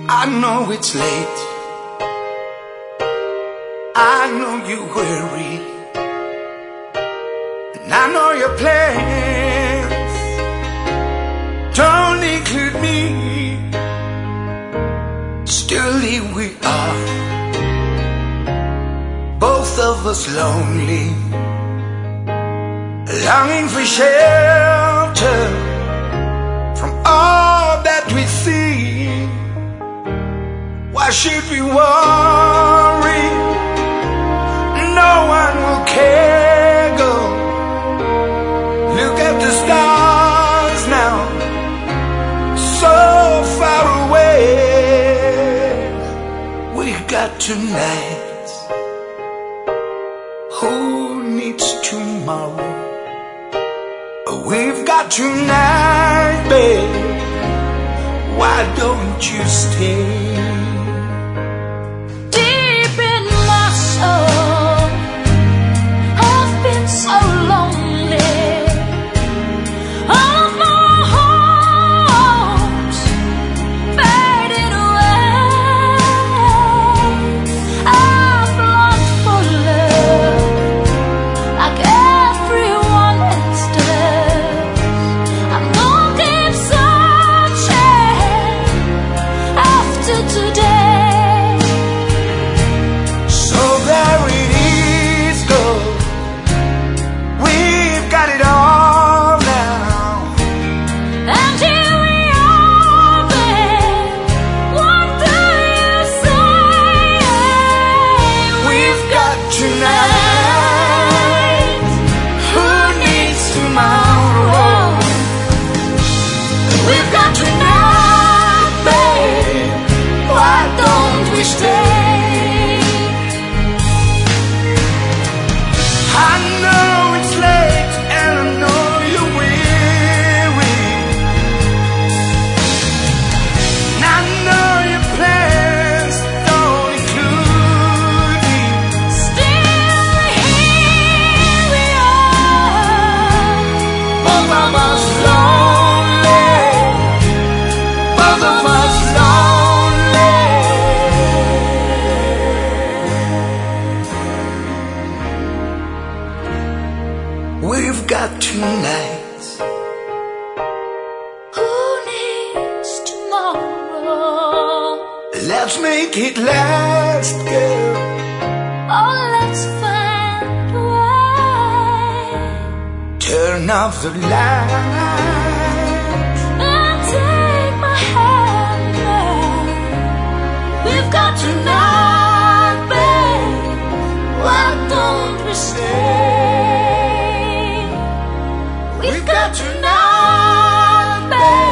I know it's late, I know you're weary, and I know your plans don't include me. Still here we are, both of us lonely, longing for shelter from all that we see. Why should we worry? No one will care. Go look at the stars now, so far away. We've got tonight. Who needs tomorrow? We've got tonight, babe. Why don't you stay? Deep in my soul, I've been so lonely. All of my hopes fading away. I've longed for love like everyone else does. I'm gonna keep searching after today. So there it is, go. We've got it all now. And here we are, babe. What do you say? We've got tonight. Who needs tomorrow? We've got tonight, babe. Why don't we stay? I know it's late and I know you're weary, and I know your plans don't include me. Still here we are, Both of us lonely, both of us lonely. We've got tonight. who needs tomorrow? Let's make it last, girl. Oh, let's find a way Turn off the lights. and take my hand now. We've got tonight, babe. Why don't we stay? We've got tonight, babe.